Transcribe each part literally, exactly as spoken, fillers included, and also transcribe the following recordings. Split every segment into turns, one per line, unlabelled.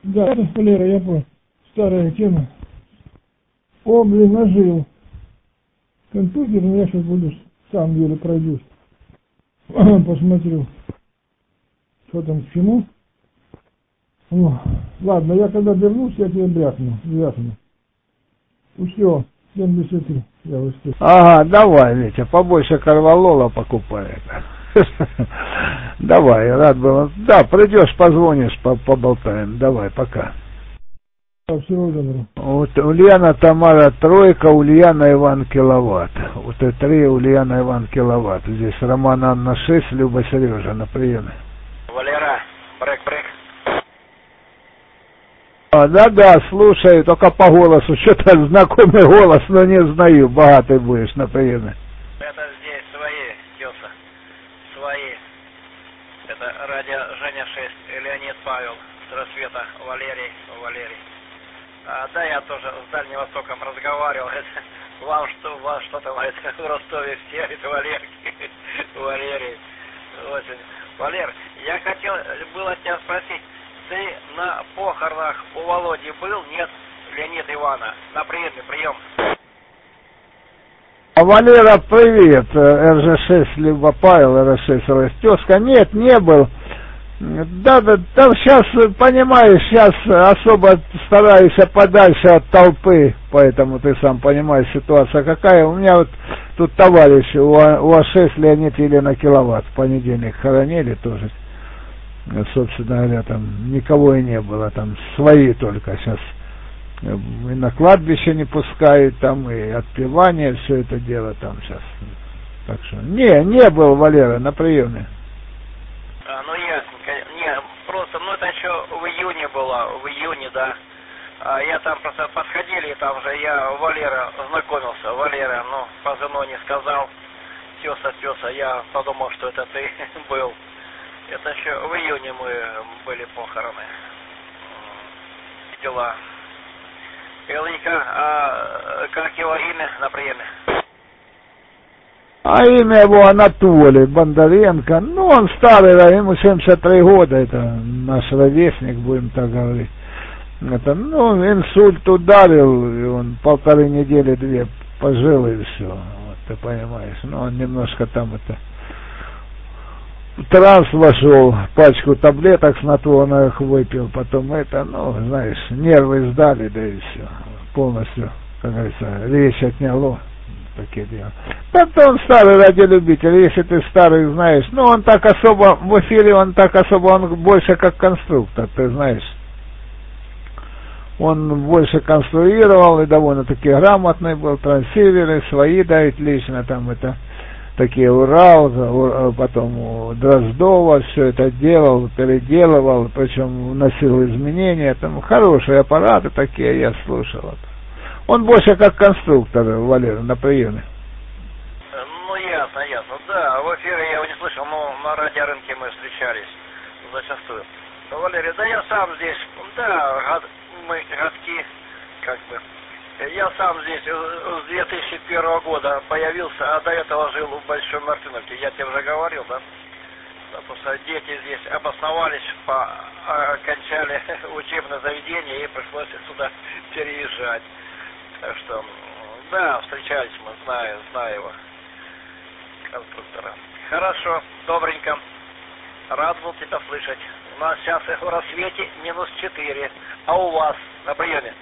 Да, это Валера, я понял. Старая тема. О, блин, нажил. Компьютер, но я сейчас буду сам еле пройдусь. Посмотрю, что там к чему. О, ладно, я когда вернусь, я тебе брякну. Брякну. Ну все, семьдесят три. Я выступил.
Ага, давай, Витя, побольше корвалола покупай. Давай, рад был. Да, придешь, позвонишь, поболтаем. Давай, пока.
Всего доброго.
Вот Ульяна Тамара тройка, Ульяна Иван киловатт. Вот это три, Ульяна Иван киловатт. Здесь Роман Анна шесть, Люба Сережа на приеме.
Валера, брейк-брейк.
А, да-да, слушаю, только по голосу. Что-то знакомый голос, но не знаю. Богатый будешь на приеме.
Это здесь свои, Тёса. Свои. Это радио Женя шесть, Леонид Павел, с рассвета Валерий, Валерий. А, да, я тоже с Дальним Востоком разговаривал. Это, вам что, вас что там, это, в Ростове все, это Валерий, Валерий. Очень. Валер, я хотел было тебя спросить, ты на похоронах у Володи был? Нет, Леонид Ивана. На приеме, прием.
А Валера, привет. эр жэ шесть, либо Павел, эр жэ шесть, Ростёвска. Нет, не был. Да, да, там сейчас, понимаешь, сейчас особо стараюсь подальше от толпы, поэтому ты сам понимаешь, ситуация какая. У меня вот тут товарищи, у А шесть Леонид Елена Киловатт, в понедельник хоронили тоже. Собственно говоря, там никого и не было, там свои только сейчас. И на кладбище не пускают, там и отпевание, все это дело там сейчас. Так что, не, не был Валера на приеме.
А, ну ясненько. Не, просто, ну это еще в июне было, в июне, да. А я там просто подходили, там же я Валера знакомился, Валера, ну, позывной не сказал. Тёса, Тёса, я подумал, что это ты был. Это еще в июне мы были похороны. Дела. Элника, а как его имя на приеме?
А имя его Анатолий Бондаренко. Ну, он старый, ему семьдесят три года, это наш ровесник, будем так говорить. Это, ну, инсульт ударил, и он полторы недели, две пожил, и все. Вот, ты понимаешь. Ну, он немножко там это... В транс вошел, пачку таблеток снотворных выпил, потом это, ну, знаешь, нервы сдали, да и все. Полностью, как говорится, речь отняло. Такие дела. Это он старый радиолюбитель, если ты старый знаешь. Ну, он так особо, в эфире он так особо, он больше как конструктор, ты знаешь. Он больше конструировал и довольно-таки грамотный был, трансиверы свои дают лично, там это, такие Урал, потом Дроздова, все это делал, переделывал, причем вносил изменения, там хорошие аппараты такие, я слушал. Он больше как конструктор, Валера, на приеме.
Ну, ясно, ясно. Да, в эфире я его не слышал, но на радиорынке мы встречались зачастую. Валерий, да я сам здесь, да, год, мы годки, как бы. Я сам здесь с две тысячи первого года появился, а до этого жил в Большой Мартыновке. Я тебе уже говорил, да? Потому что дети здесь обосновались, по, окончали учебное заведение и пришлось сюда переезжать. Так что, да, встречались мы, знаю, знаю его, конструктора. Хорошо, добренько. Рад был тебя слышать. У нас сейчас в рассвете минус четыре, а у вас на приеме?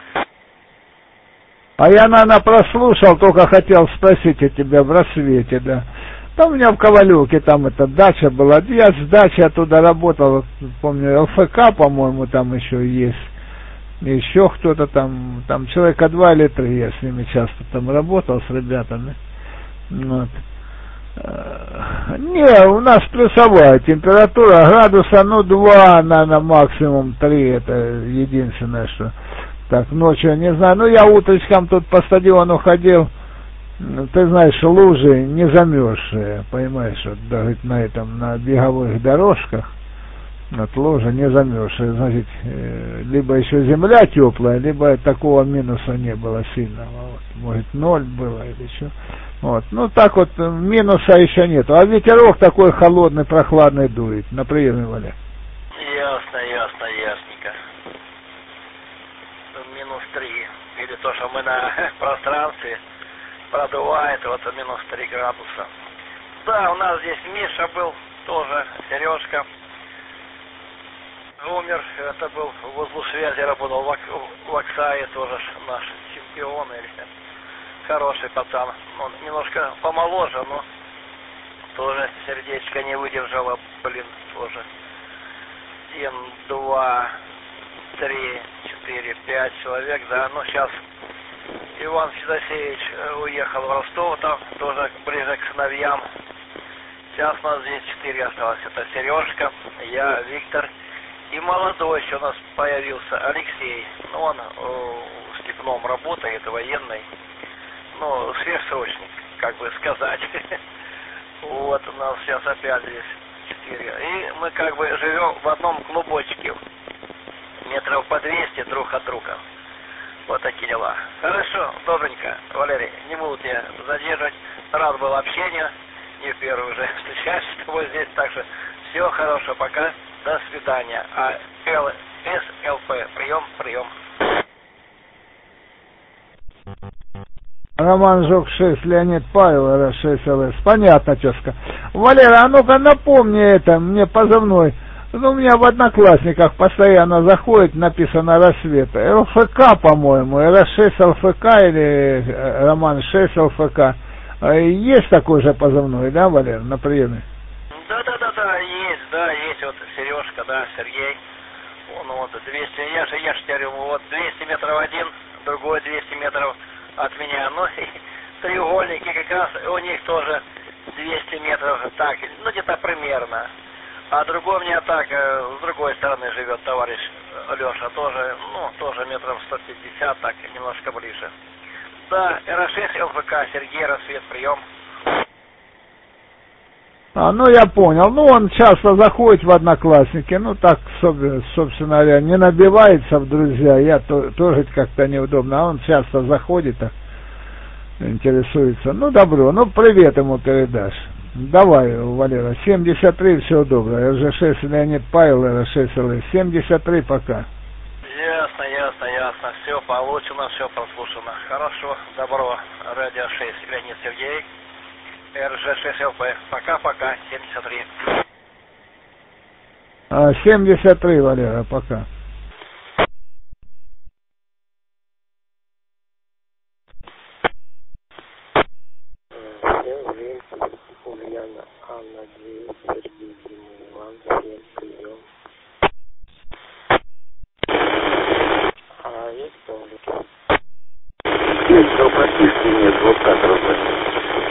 А я, наверное, прослушал, только хотел спросить у тебя в рассвете, да. Там у меня в Ковалевке, там эта дача была. Я с дачи оттуда работал, помню, эл эф ка, по-моему, там еще есть. Еще кто-то там, там человека два или три, я с ними часто там работал, с ребятами. Вот. Не, у нас плюсовая температура, градуса, ну, два, наверное, максимум три, это единственное, что... Так, ночью, не знаю, ну, я утречком тут по стадиону ходил, ты знаешь, лужи не замерзшие, понимаешь, вот, да, на этом, на беговых дорожках, вот, лужи не замерзшие, значит, либо еще земля теплая, либо такого минуса не было сильного, вот, может, ноль было или что, вот, ну, так вот, минуса еще нету, а ветерок такой холодный, прохладный дует, на приеме, Валя.
Ясно, ясно, ясненько. минус три. Или то, что мы на пространстве, продувает вот минус три градуса. Да, у нас здесь Миша был, тоже Сережка. Умер, это был в узлу связи, работал в Оксае, тоже наш чемпион, или хороший пацан. Он немножко помоложе, но тоже сердечко не выдержало, блин, тоже. Один, два, три, четыре, пять человек, да, ну сейчас Иван Федосеевич уехал в Ростов, там тоже ближе к сыновьям. Сейчас у нас здесь четыре осталось, это Сережка, я, Виктор. И молодой еще у нас появился Алексей. Ну, он в Степном работает, военный. Ну, сверхсрочник, как бы сказать. Вот у нас сейчас опять здесь четыре. И мы как бы живем в одном клубочке. Метров по двести друг от друга. Вот такие дела. Хорошо, добренько, Валерий. Не буду тебя задерживать. Рад был общению. Не в первый уже встречаюсь с тобой здесь. Так что всего хорошего, пока. До свидания. А эс эл пэ. Прием, прием.
Роман Жук шесть, Леонид Павел, эр эс шесть эл эс. Понятно, тезка. Валера, а ну-ка напомни это, мне позывной. Ну, у меня в Одноклассниках постоянно заходит, написано «Рассвет». эл эф ка, по-моему, эр эс шесть эл эф ка или Роман шесть эл эф ка. Есть такой же позывной, да, Валер, на приеме?
Да-да-да-да, есть, да, есть вот Сережка, да, Сергей. Он вот двести, я же, я же говорю, вот двести метров один, другой двести метров от меня. Ну, и треугольники как раз у них тоже двести метров, так, ну, где-то примерно. А другой у меня так, с другой стороны живет товарищ Леша, тоже, ну, тоже метров сто пятьдесят, так, немножко ближе. Да, эр эс шесть эл эф ка, Сергей, Рассвет, прием.
А, ну я понял. Ну он часто заходит в Одноклассники, ну так, собственно говоря, не набивается в друзья, я то, тоже как-то неудобно, а он часто заходит, так, интересуется. Ну добро, ну привет ему передашь. Давай, Валера, семьдесят три, всего доброго. эр жэ шесть Леонид Павел, эр эс шесть эл эс, семьдесят три, пока.
Ясно, ясно, ясно. Все получено, все прослушано. Хорошо, добро. Радио шесть, Леонид Сергей. эр жэ шесть эл пэ. Пока-пока, семьдесят три.
А, семьдесят три, Валера, пока.
Всем время, Ульяна, Анна, девять, Сергей, Дима, Иван, всем прием. А есть кто-нибудь?
Нет, кто практически нет, вот так работает.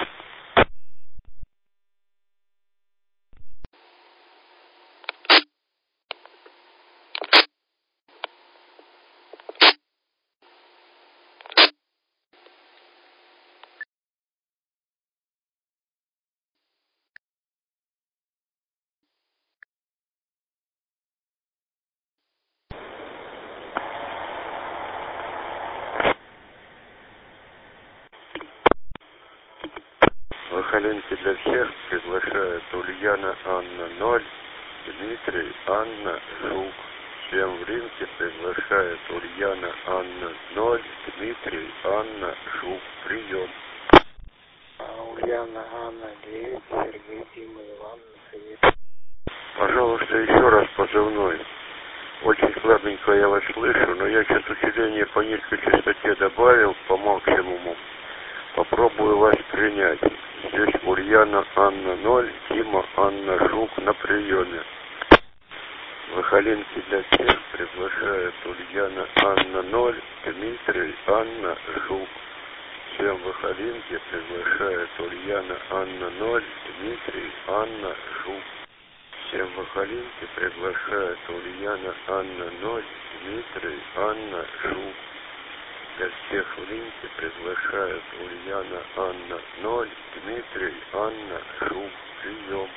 Вахаленки для всех приглашает Ульяна, Анна, ноль, Дмитрий, Анна, Жук. Всем в ринке приглашает Ульяна, Анна, ноль, Дмитрий, Анна, Жук. Прием.
А Ульяна, Анна, девять, Сергей, Дима, Иван, Свет.
Пожалуйста, еще раз позывной. Очень слабенько я вас слышу, но я сейчас усиление по низкой частоте добавил по максимуму. Попробую вас принять. Здесь Ульяна, Анна, ноль, Дима, Анна, Жук на приеме. Вахаленки для всех приглашает Ульяна, Анна, ноль, Дмитрий, Анна, Жук. Всем Вахаленки приглашает Ульяна, Анна, ноль, Дмитрий, Анна, Жук. Всем Вахаленки приглашает Ульяна, Анна, ноль, Дмитрий, Анна, Жук. Для всех в линке приглашает Ульяна, Анна, ноль, Дмитрий, Анна, Жук. Прием.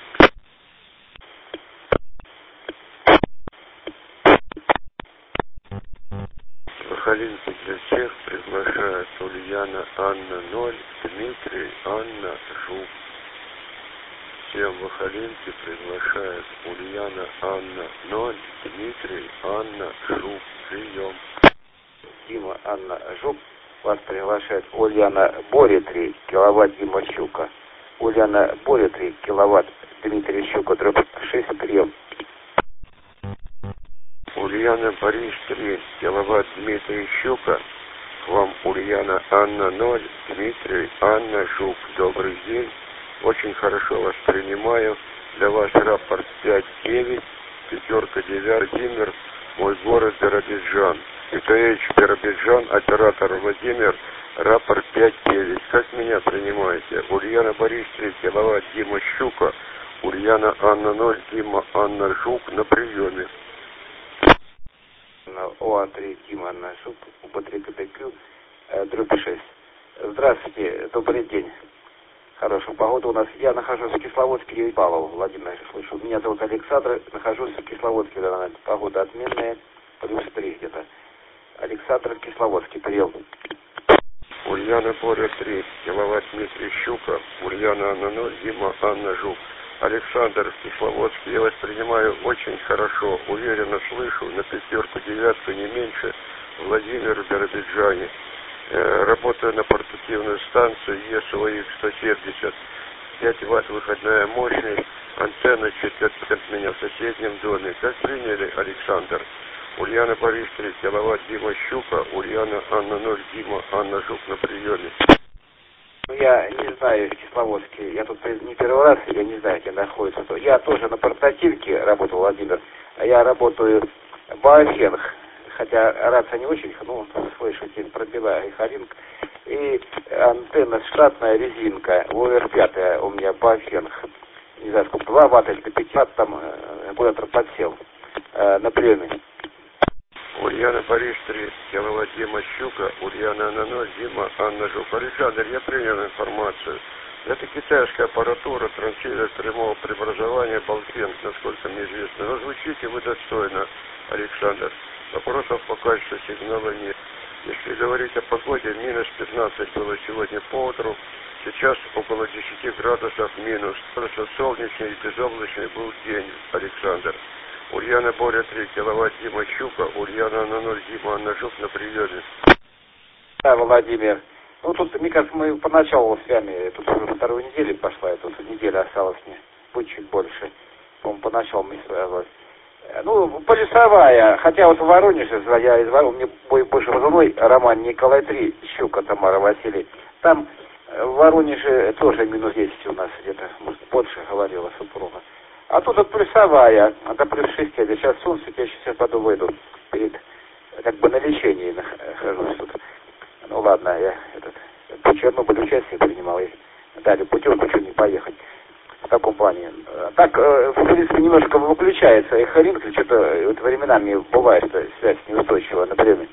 Вахаленки для всех приглашает Ульяна, Анна, ноль, Дмитрий, Анна, Жук. Всем Вахаленки приглашает Ульяна, Анна, ноль, Дмитрий, Анна, Жук. Прием.
Дима, Анна Жук. Вас приглашает Ульяна Боря три, киловатт Дима Щука. Ульяна Боря три, киловатт Дмитрий Щука, дробь шесть, прием.
Ульяна Борис три, киловатт Дмитрий Щука. К вам Ульяна Анна ноль, Дмитрий Анна Жук. Добрый день. Очень хорошо вас принимаю. Для вас рапорт пять девять, пятерка девять, Владимир, мой город Биробиджан. ИТХ Биробиджан, оператор Владимир, рапорт пять девять. Как меня принимаете? Ульяна Борис три, киловатт Дима Щука. Ульяна Анна ноль, Дима Анна Жук на приеме.
ОА три, Дима Анна Жук, УП-три-КТК, дробь шесть. Здравствуйте, добрый день. Хорошая погода у нас. Я нахожусь в Кисловодске, Павлов, Владимир, слышу. Меня зовут Александр, нахожусь в Кисловодске, да, погода отменная, плюс три где-то. Александр, Кисловодский, прием.
Ульяна Боря три, киловатт Дмитрий Щука, Ульяна Анна ноль, Дима Анна Жук. Александр, Кисловодский, я вас принимаю очень хорошо, уверенно слышу, на пятерку, девятку, не меньше, Владимир в Биробиджане. Э, работаю на портативную станцию ЕСУАИК сто семьдесят, пять ватт выходная мощность, антенна чуть от меня в соседнем доме. Как приняли, Александр? Ульяна Борис три, киловатт Дима Щука, Ульяна Анна ноль, Дима Анна Жук на приеме.
Я не знаю, в Кисловодске, я тут не первый раз, я не знаю, где находится. Я тоже на портативке работал, Владимир. Я работаю Баофенг, хотя рация не очень, ну, слышу, пробиваю Халинг. И антенна штатная, резинка, ОВР пять у меня Баофенг. Не знаю, сколько, два ватта или пять ватт, там куда-то подсел на приеме.
Ульяна Борис три, киловатт Дима Щука, Ульяна Анна ноль, Дима Анна Жук. Александр, я принял информацию. Это китайская аппаратура, трансивер прямого преобразования Балфенг, насколько мне известно. Но звучите вы достойно, Александр. Вопросов по качеству сигнала нет. Если говорить о погоде, минус пятнадцать было сегодня по утру. Сейчас около десяти градусов минус. Просто солнечный и безоблачный был день, Александр. Ульяна Боря три, киловатт Дима Щука, Ульяна Анна ноль, Дима Анна Жук на приеме.
Да, Владимир. Ну, тут, мне кажется, мы поначалу с вами, тут уже вторую неделю пошла, тут неделя осталась мне, будет чуть больше. По-моему, поначалу мы связывались. Ну, полюсовая, хотя вот в Воронеже, я из Воронежа, мне мой бывший позывной роман Николай три, Щука Тамара Василий. Там в Воронеже тоже минус десять у нас где-то, может, больше говорила супруга. А тут вот плюсовая, это плюс шесть, я сейчас солнце, я сейчас пойду выйду, перед, как бы на лечении нахожусь тут. Ну ладно, я этот, по Чернобылю участие принимал, и дали путевку, что не поехать. В таком плане. Так, в принципе, немножко выключается эхолинк, что-то вот временами бывает связь неустойчивая, например.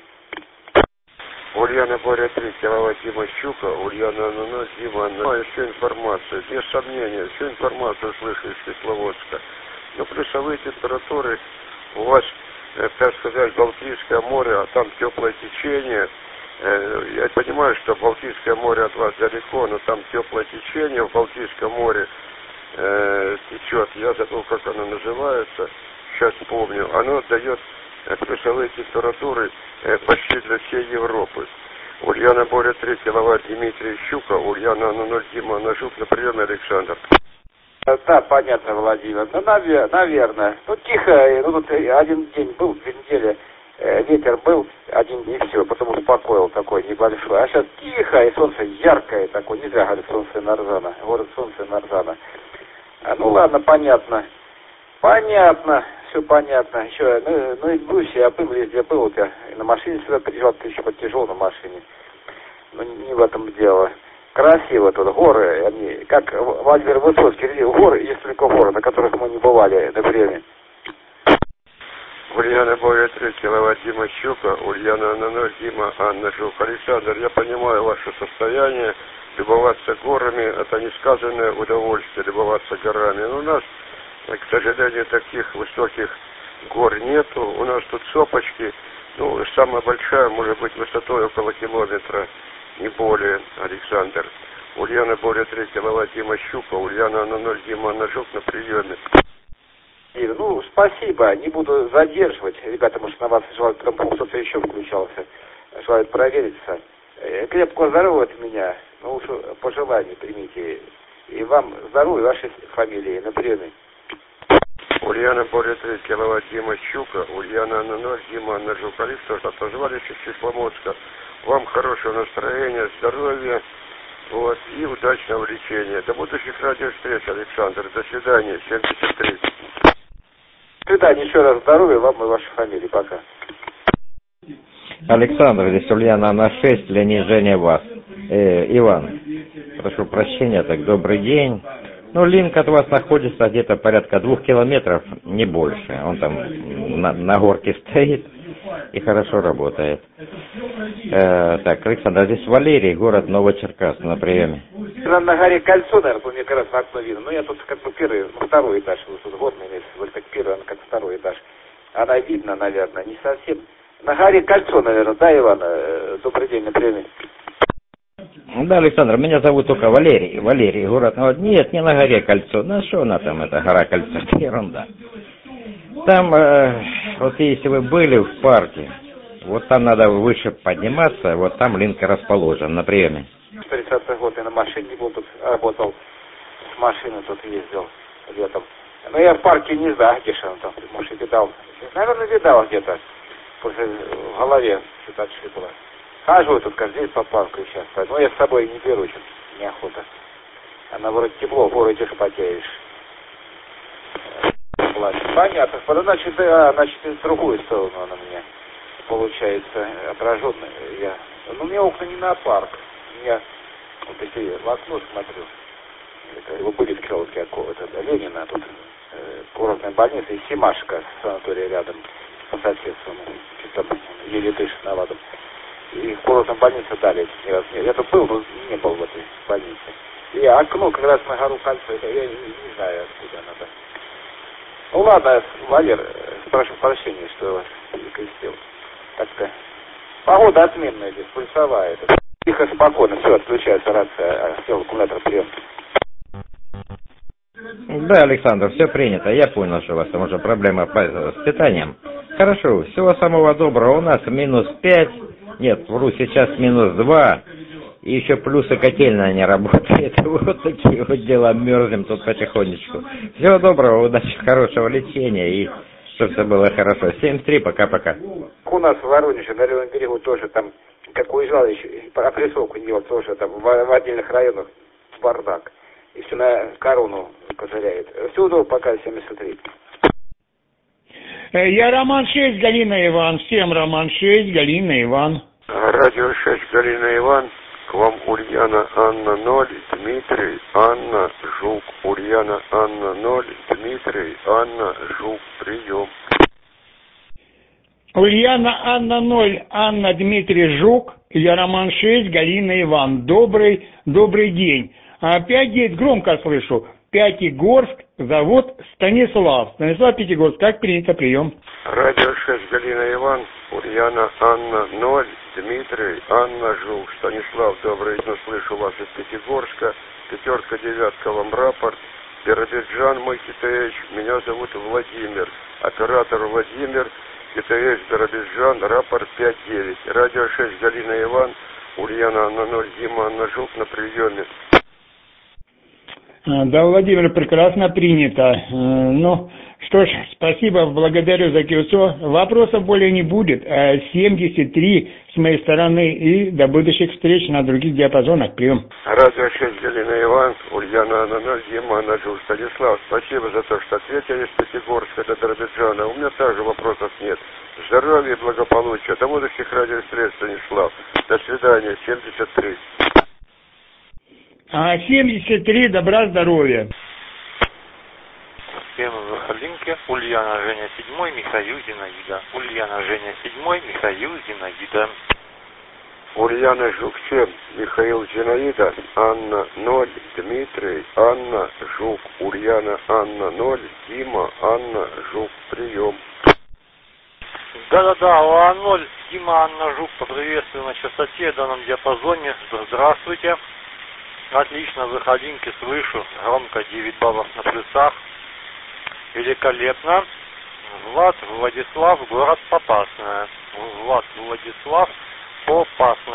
Ульяна Боря три, киловатт Дима Щука, Ульяна Анна ноль, Дима Анна. Знаю всю информацию, без сомнения, всю информацию слышу из Кисловодска. Но плюсовые температуры, у вас, так сказать, Балтийское море, а там теплое течение. Я понимаю, что Балтийское море от вас далеко, но там теплое течение в Балтийском море э, течет. Я забыл, как оно называется, сейчас помню. Оно дает плюсовые температуры э, почти для всей Европы. Ульяна Боря три, киловатт Дмитрий Щука, Ульяна Анна ноль, Дима Анна Жук на приеме, Александр.
Да, понятно, Владимир. Ну, навер- наверное. Ну, тихо, ну, тут один день был, две недели. Ветер был один день, и все, потом успокоил такой небольшой. А сейчас тихо, и солнце яркое такое. Не зря говорят, солнце Нарзана. Город солнца Нарзана. А, ну ладно, понятно. Понятно, все понятно. Еще, ну, ну и Брусь, я был везде был, вот я на машине сюда приезжал, ты еще потяжел на машине. Ну, не в этом дело. Красиво тут, горы, они, как Владимир Высоцкий, горы, есть только горы, на которых мы не бывали на время.
Ульяна Боря три, киловатт Дима Щука, Ульяна Анна ноль, Дима Анна Жук. Александр, я понимаю ваше состояние, любоваться горами, это несказанное удовольствие, любоваться горами. Но у нас, к сожалению, таких высоких гор нету, у нас тут сопочки, ну, самая большая может быть высотой около километра, не более, Александр. Ульяна Боря три, киловатт Дима Щука, Ульяна Анна ноль, Дима Анна Жук на приеме.
Ну, спасибо, не буду задерживать. Ребята, может, на вас желательно, потому что кто-то еще включался. присылают провериться. Крепкого здоровья от меня, ну уж пожелания примите. И вам здоровья, вашей фамилии на приеме.
Ульяна Боря три киловатт, Дима Щука, Ульяна Анна ноль, Дима Анна Журналист, отозвались из Числомодска. Вам хорошего настроения, здоровья, вот, и удачного лечения. До будущих радиовстреч, Александр. До свидания, семьдесят три.
До свидания, еще раз здоровья вам и вашей фамилии. Пока.
Александр, здесь Ульяна Анна шесть, для нижения вас. Э, Иван, прошу прощения, так добрый день. Ну, линк от вас находится где-то порядка двух километров, не больше. Он там на, на горке стоит и хорошо работает. Э, так, Александр, здесь Валерий, город Новочеркасск, на приеме.
На, на горе Кольцо, наверное, мне как раз в окно видно. Ну, я тут как бы первый, ну, второй этаж. Вот тут вот, вот как первый, она как второй этаж. Она видно, наверное, не совсем. На горе Кольцо, наверное, да, Иван? Добрый день, на приеме.
Да, Александр, меня зовут только Валерий. Валерий, город... Нет, не на горе Кольцо. Ну, что она там, это гора Кольцо? Это ерунда. Там, э, вот если вы были в парке, вот там надо выше подниматься, вот там линк расположен на приеме.
тридцатый год я на машине был, тут работал, с машины тут ездил летом. Но я в парке не знаю, где же он там, может, видал. Наверное, видал где-то. После в голове что-то отшибло. Хаживаю тут каждый день по парку сейчас. Но я с собой не беру, что-то неохота. Она вроде тепло, в городе ж потеешь. Понятно. Значит, да, значит, в другую сторону она мне получается отраженная. Я... Ну, у меня окна не на парк. У меня вот такие в окно смотрю. Это его были в какого-то, да, Ленина, тут э, курортная больница и Симашка, санатория рядом по соседству. Что-то еле дышит на ладом. И в курортной больнице дали. Я тут был, но не был в этой больнице. И окно как раз на гору Кольцо, это я не, не знаю, откуда надо. Ну ладно, Валер, прошу прощения, что я вас перекрестил. Так-то. Погода отменная здесь, пульсовая. Тихо, спокойно, все, отключается рация, сел аккумулятор, прием.
Да, Александр, все принято. Я понял, что у вас там уже проблема с питанием. Хорошо, всего самого доброго. У нас минус пять. Нет, вру, сейчас минус два. И еще плюсы котельная не работает. Вот такие вот дела, мерзнем тут потихонечку. Всего доброго, удачи, хорошего лечения и чтобы все было хорошо. семьдесят три, пока-пока.
У нас в Воронеже, на левом берегу тоже там, как уезжал еще, опрессовку делал тоже, там в, в отдельных районах бардак. И все на корону козыряет. Всего доброго, пока, семьдесят три.
Я Роман шесть, Галина Иван. Всем Роман шесть, Галина Иван.
Радио шесть, Галина Иван. К вам Ульяна Анна ноль, Дмитрий, Анна Жук. Ульяна Анна ноль, Дмитрий, Анна Жук. Прием.
Ульяна Анна ноль, Анна Дмитрий Жук. Я Роман шесть, Галина Иван. Добрый, добрый день. Опять здесь громко слышу. Пятигорск, завод Станислав. Станислав Пятигорск, как принято, прием.
Радио шесть, Галина Иван, Ульяна Анна ноль, Дмитрий, Анна Жук. Станислав, добрый день, слышу вас из Пятигорска. Пятерка, девятка, вам рапорт. Биробиджан, мой КТХ, меня зовут Владимир. Оператор Владимир, КТХ Биробиджан, рапорт пять девять. Радио шесть, Галина Иван, Ульяна Анна ноль, Дима Анна Жук на приеме.
Да, Владимир, прекрасно принято. Ну, что ж, спасибо, благодарю за кольцо. Вопросов более не будет. семьдесят три с моей стороны и до будущих встреч на других диапазонах. Прием.
Радио шесть, Галина Иван, Ульяна Анна ноль, Дима Анна Жук. Станислав, спасибо за то, что ответили с Пятигорска до Биробиджана. У меня также вопросов нет. Здоровья и благополучия. До будущих радиовстреч, Станислав. До свидания, семьдесят три.
А семьдесят три, добра, здоровья.
Первый Выходинки, Ульяна Женя седьмой, Михаил Зинаида. Ульяна Женя седьмой, Михаил Зинаида.
Ульяна Жук семь, Михаил Зинаида, Анна ноль, Дмитрий, Анна Жук. Ульяна Анна ноль, Дима Анна Жук. Прием.
Да-да-да, ОА ноль, Дима Анна Жук, поприветствую на частоте в данном диапазоне. Здравствуйте. Отлично, Выходинки слышу, громко, девять баллов на плюсах. Великолепно. Влад Владислав, город Попасная. Влад Владислав,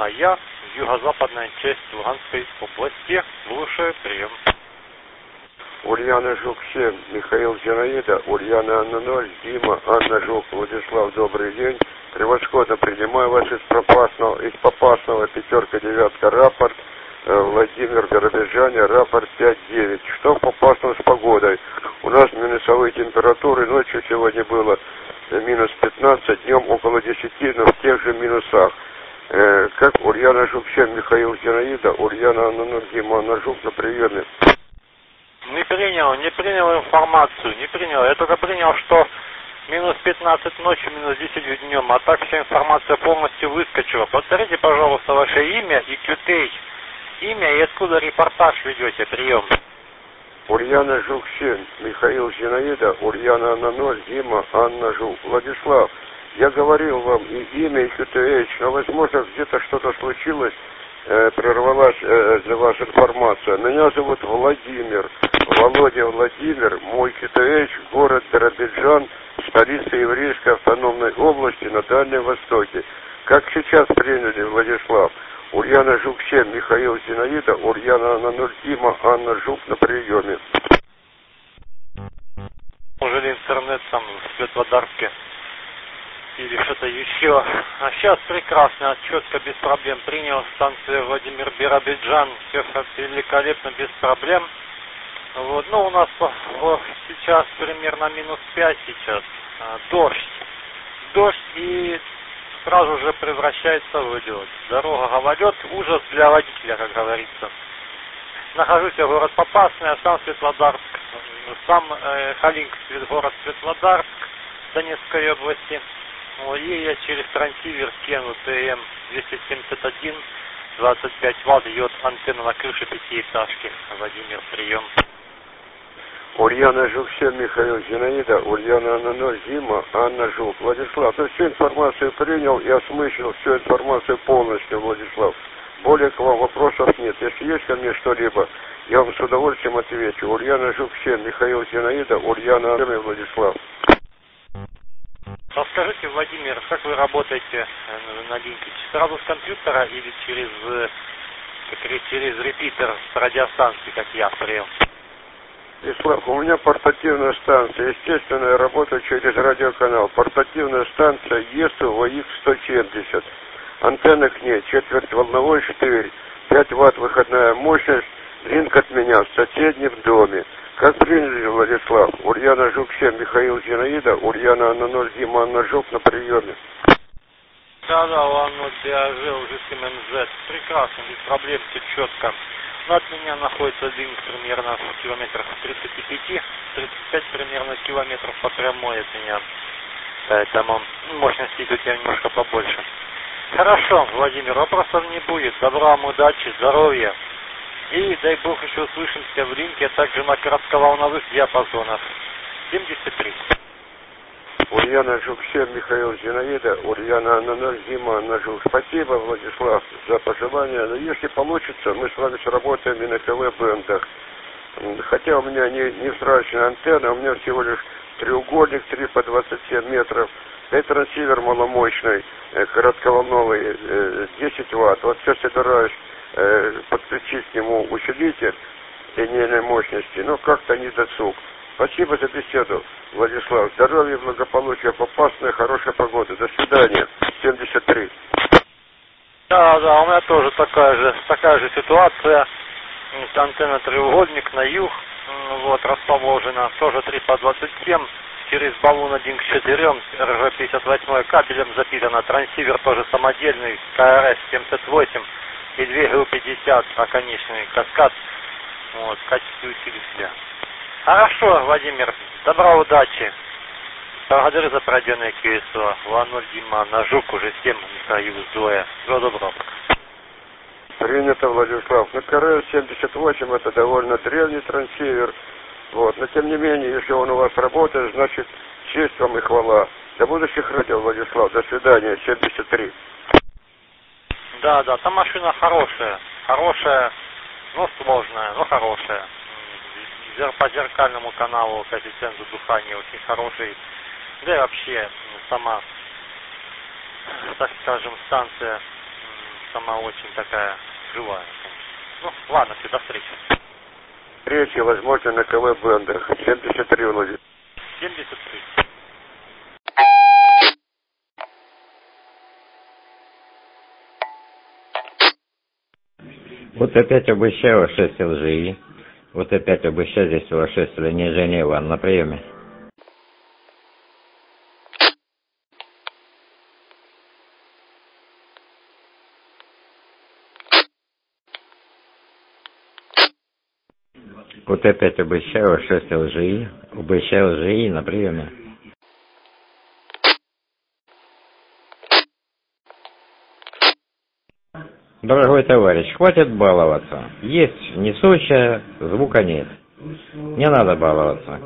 Красноя, юго-западная часть Луганской области. Слушаю, прием.
Ульяна Жук семь, Михаил Зинаида, Ульяна Анна ноль, Дима, Анна Жук, Владислав, добрый день. Превосходно принимаю вас из Попасного, из Попасного, пятерка, девятка, рапорт. Владимир, Биробиджане, рапорт пять девять. Что в Попасном с погодой? У нас минусовые температуры, ночью сегодня было минус пятнадцать, днем около десяти, но в тех же минусах. Э, как Ульяна Жук семь, Михаил Зинаида, Ульяна Анна ноль, Дима, Анна Жук на приеме.
Не принял, не принял информацию, не принял. Я только принял, что минус пятнадцать ночью, минус десять днем, а так вся информация полностью выскочила. Повторите, пожалуйста, ваше имя и кьютей. Имя и откуда репортаж ведете, прием.
Ульяна Жук семь, Михаил Зинаида, Ульяна Анна ноль, Дима, Анна Жук. Владислав, я говорил вам и имя, и кьютей, но возможно где-то что-то случилось, э, прервалась э, для вас информация. Меня зовут Владимир, Володя Владимир, мой кьютей, город Биробиджан, столица еврейской автономной области на Дальнем Востоке. Как сейчас приняли, Владислав? Ульяна Жук семь, Михаил Зинаида, Ульяна Анна ноль, Дима, Анна Жук на приеме.
Неужели интернет там в Светлодарске или что-то еще? А сейчас прекрасно, четко, без проблем принял. Станция Владимир Биробиджан, все великолепно, без проблем. Вот, ну у нас вот, сейчас примерно минус пять сейчас, а, дождь. Дождь и сразу же превращается в лед. Дорога гололед, ужас для водителя, как говорится. Нахожусь я в город Попасный, а сам Светлодарск. Сам э, Халинг, город Светлодарск, Донецкой области. Вот, и я через трансивер Кену ТМ двести семьдесят один, двадцать пять ватт, йод антенна на крыше пятиэтажки. Владимир, прием.
Ульяна Жук семь, Михаил Зинаида, Ульяна Анна ноль, Дима, Анна Жук. Владислав, то всю информацию принял и осмыслил всю информацию полностью, Владислав. Более к вам вопросов нет. Если есть ко мне что-либо, я вам с удовольствием отвечу. Ульяна Жук семь, Михаил Зинаида, Ульяна Анна, Владислав.
Расскажите, Владимир, как вы работаете на линке? Сразу с компьютера или через, через репитер с радиостанции, как я прием?
Ислав, у меня портативная станция. Естественно, я работаю через радиоканал. Портативная станция ЕСУ ВАИК сто семьдесят. Антенна к ней, четверть волновой штырь, пять ватт выходная мощность, линк от меня в соседнем доме. Как приняли, Владислав? Ульяна Жук семь, Михаил Зинаида, Ульяна Анна ноль, Дима, Анна Жук на приеме.
Да-да, у Анны Биажел, Жисим МЗ. Прекрасно, без проблем, все четко. Но от меня находится линк примерно в километрах тридцати пяти, тридцать пять примерно километров по прямой от меня. Поэтому мощности идут у тебя немножко побольше. Хорошо, Владимир, вопросов не будет. Добра вам, удачи, здоровья. И дай бог еще услышимся в линке, а также на коротковолновых диапазонах. семьдесят три.
Ульяна Жук семь, Михаил Зинаида, Ульяна Анна ноль, Дима, Анна Жук. Спасибо, Владислав, за пожелания. Но если получится, мы с вами сработаем и на КВ-бендах. Хотя у меня не, не страшная антенна, у меня всего лишь треугольник три по двадцать семь метров. И трансивер маломощный, э, коротковолновый, э, десять ватт. Вот сейчас собираюсь э, подключить к нему усилитель линейной мощности, но как-то не досуг. Спасибо за беседу, Владислав. Здоровья, благополучия, Попасная, хорошей погоды. До свидания. семьдесят три.
Да, да, у меня тоже такая же, такая же ситуация. Антенна треугольник на юг, вот, расположена. Тоже три по двадцать семь. Через баллон один к четырем, эр жэ пятьдесят восемь кабелем запитана. Трансивер тоже самодельный, ка эр эс семьдесят восемь. И две гэ у пятьдесят, оконечный каскад. Вот, в качестве усилителя. Хорошо, Владимир, добра, удачи. Благодарю за пройденное кью эс о. Ланоль Дима, на Жук уже семь, Михаил Зоя. Всего доброго.
Принято, Владислав. На ка эр эс семьдесят восемь это довольно древний трансивер. Вот. Но тем не менее, если он у вас работает, значит, честь вам и хвала. До будущих радио, Владислав. До свидания. семьдесят три.
Да, да, там машина хорошая. Хорошая, но сложная, но хорошая. По зеркальному каналу коэффициент задухания очень хороший. Да и вообще сама, так скажем, станция сама очень такая живая. Ну, ладно, все, до встречи.
Встречи, возможно, на КВ-бендах. семьдесят три, Владимир.
семьдесят три.
Вот опять обещаю шесть ЛЖИ. Вот опять обещаю здесь у вас шесть Ленижения Иван на приеме. Вот опять обещаю шесть ЛЖИ. Обещаю ЛЖИ на приеме. Дорогой товарищ, хватит баловаться. Есть несущая, звука нет. Не надо баловаться.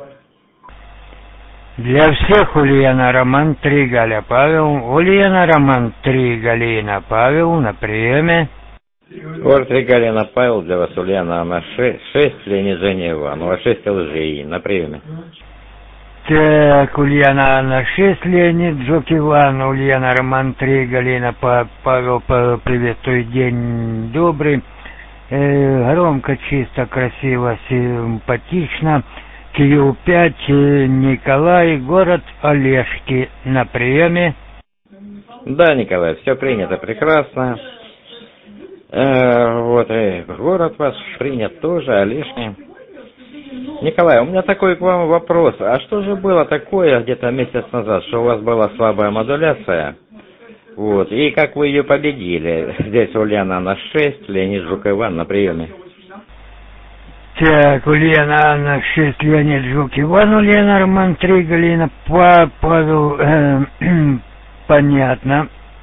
Для всех Ульяна Роман три Галя Павел. Ульяна Роман три Галина Павел на приеме.
Ор три Галина Павел, для вас Ульяна Анна шесть Леонид Женя Иван. У вас шесть ЛЖИ на приеме.
Так, Ульяна Анна шесть, Леонид Жук Иван, Ульяна Роман три, Галина Павел, приветствую, день добрый, э, громко, чисто, красиво, симпатично, Киев пять, Николай, город Олешки на приеме.
Да, Николай, все принято прекрасно. Э, вот, и город ваш принят тоже, Олешки. Николай, у меня такой к вам вопрос. А что же было такое где-то месяц назад, что у вас была слабая модуляция? Вот. И как вы ее победили? Здесь Ульяна на шесть, Леонид Жук Иван на приеме.
Так, Ульяна на шесть, Леонид Жук Иван, Ульяна Роман три, Галина Павел. Э, понятно.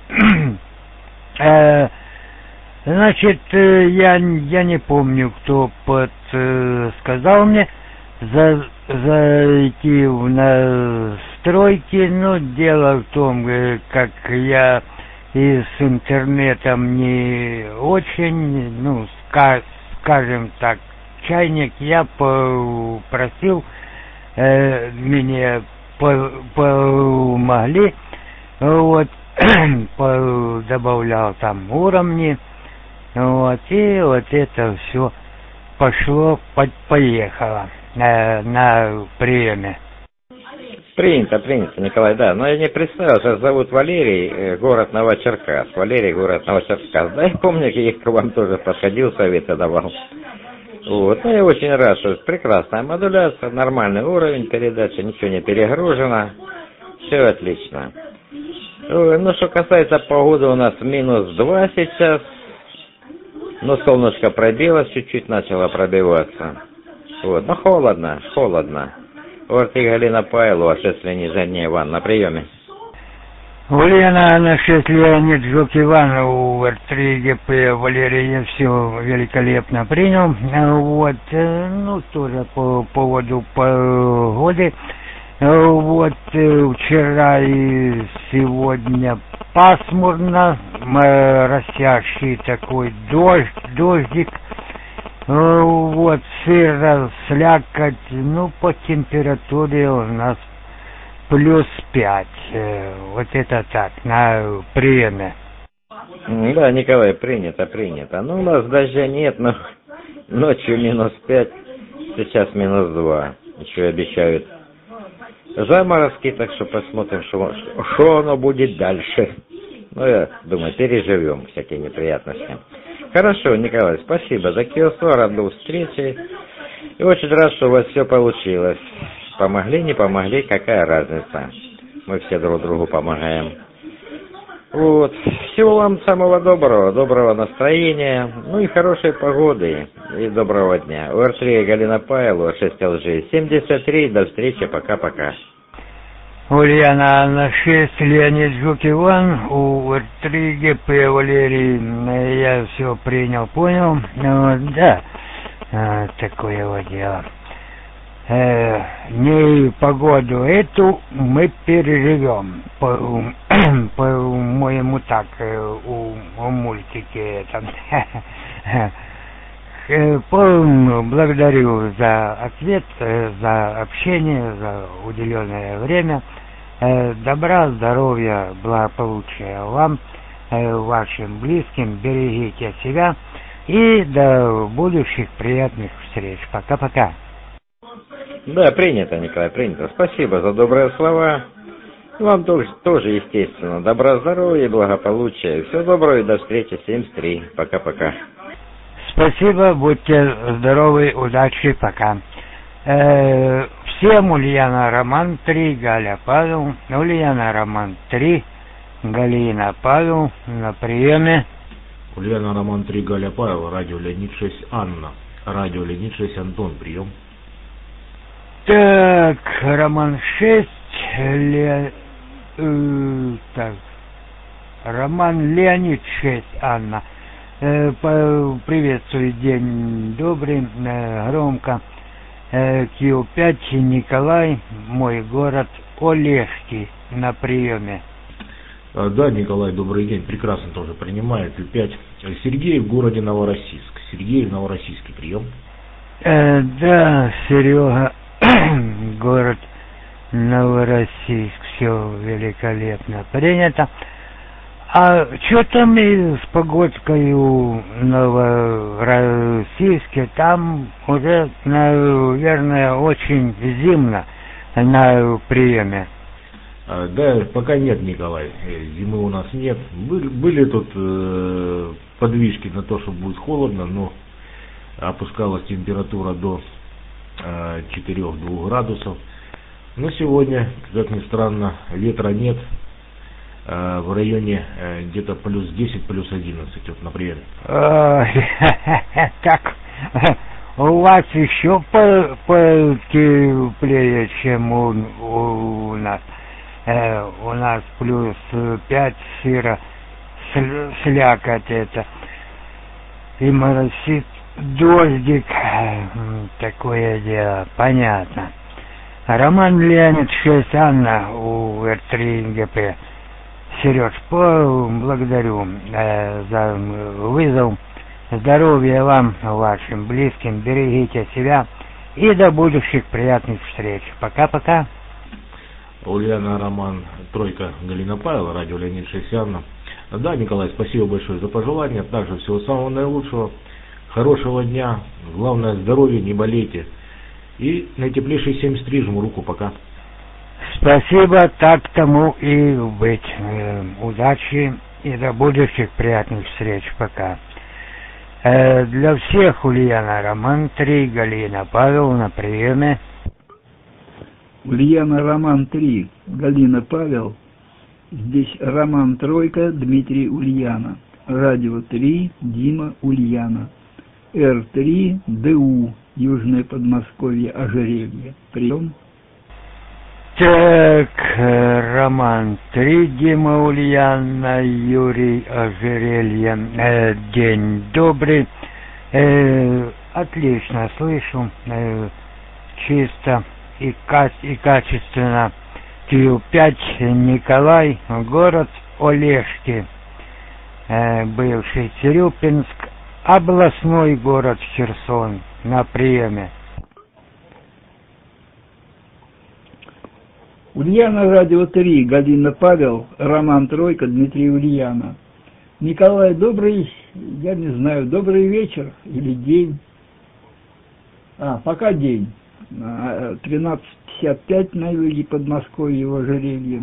э, значит, я, я не помню, кто подсказал мне За, зайти в настройки, но дело в том, как я и с интернетом не очень, ну, ска, скажем так, чайник, я попросил, э, мне по, помогли, вот, добавлял там уровни, вот, и вот это все пошло, поехало на, на приеме.
Принято, принято, Николай, да. Но я не представился, зовут Валерий, город Новочеркасск. Валерий, город Новочеркасск. Да, я помню, я к вам тоже подходил, советы давал. Вот, ну я очень рад, что прекрасная модуляция, нормальный уровень передачи, ничего не перегружено. Все отлично. Ну, что касается погоды, у нас минус два сейчас. Но солнышко пробилось, чуть-чуть начало пробиваться. Вот, но холодно, холодно. Орти Галина Павлова, шесть Леонид Женя Иван, на приеме.
Ульяна на шесть, Леонид Жук Иван, у эр три гэ пэ Валерия все великолепно принял. Вот, ну, тоже по поводу погоды. Вот, вчера и сегодня пасмурно, росящий такой дождь, дождик. Вот, сыро, слякоть, ну, по температуре у нас плюс пять. Вот это так, на приеме.
Да, Николай, принято, принято. Ну, у нас дождя нет, но ночью минус пять, сейчас минус два. Еще обещают заморозки, так что посмотрим, что, что оно будет дальше. Ну, я думаю, переживем всякие неприятности. Хорошо, Николай, спасибо за Киосу, рад был встрече. И очень рад, что у вас все получилось. Помогли, не помогли, какая разница. Мы все друг другу помогаем. Вот. Всего вам самого доброго, доброго настроения, ну и хорошей погоды, и доброго дня. у эр три Галина Павлова, шесть эл джи семьдесят три, до встречи, пока-пока.
Ульяна на шесть, Леонид Жук Иван, у эр три гэ пэ Валерий, я все принял, понял, вот, да, а, такое вот дело. Э, не погоду эту мы переживем, по, по-моему так, у, у мультике этом. Благодарю за ответ, за общение, за уделенное время. Добра, здоровья, благополучия вам. вашим близким, берегите себя и до будущих приятных встреч. Пока-пока.
Да, принято, Николай, принято. Спасибо за добрые слова. Вам тоже, тоже естественно, добра, здоровья, благополучия. Всего доброго и до встречи. семьдесят три. Пока-пока.
Спасибо, будьте здоровы, удачи, пока. Э, всем Ульяна Роман три, Галя Павел. Ульяна Роман три, Галина Павел на приеме.
Ульяна Роман три, Галя Павел, радио Леонид шесть, Анна. Радио Леонид шесть, Антон, прием.
Так, Роман шесть, Ле... э, так, Роман Леонид шесть, Анна. Э, по... Приветствую, день добрый, э, громко. Э, Кью пять, Николай, мой город Олежки на приеме.
Да, Николай, добрый день, прекрасно тоже принимает. Кью пять, Сергей в городе Новороссийск. Сергей в Новороссийске, прием.
Э, да, Серега, город Новороссийск, все великолепно принято. А что там и с погодкой у Новороссийске? Там уже, наверное, очень зимно на приеме.
А, да, пока нет, Николай, зимы у нас нет. Были, были тут э, подвижки на то, что будет холодно, но опускалась температура до э, четырёх-двух градусов. Но сегодня, как ни странно, ветра нет, э, в районе э, где-то плюс десять, плюс одиннадцать, вот, например.
Так, у вас еще потеплее, чем у, у нас. Э, у нас плюс пять, сыро, слякоть это. И моросит дождик, такое дело, понятно. Роман Леонид шесть, Анна у эр три гэ пэ. Сереж, благодарю э, за вызов. Здоровья вам, вашим близким, берегите себя и до будущих приятных встреч. Пока-пока.
Ульяна Роман, тройка, Галина Павел, радио Леонид шесть, Анна. Да, Николай, спасибо большое за пожелания. Также всего самого наилучшего, хорошего дня, главное здоровья, не болейте. И наитеплейший семьдесят три, жму руку, пока.
Спасибо, так тому и быть. Э, удачи и до будущих приятных встреч, пока. Э, для всех Ульяна Роман три, Галина Павел на приеме.
Ульяна Роман три, Галина Павел. Здесь Роман Тройка, Дмитрий Ульяна. Радио три, Дима Ульяна. эр три, дэ у, Южное Подмосковье, Ожерелье. Прием.
Так, Роман три, Дима Ульяна, Юрий, Ожерелье. Э, день добрый. Э, отлично слышу. Э, чисто и, ка- и качественно. Кью пять, Николай, город Олежки, э, бывший Тирюпинск, областной город Херсон на приеме.
Ульяна, радио три, Галина Павел, Роман Тройка, Дмитрий Ульяна. Николай, добрый, я не знаю, добрый вечер или день. А, пока день. тринадцать пятьдесят пять на юге Подмосковья, в Ожерелье.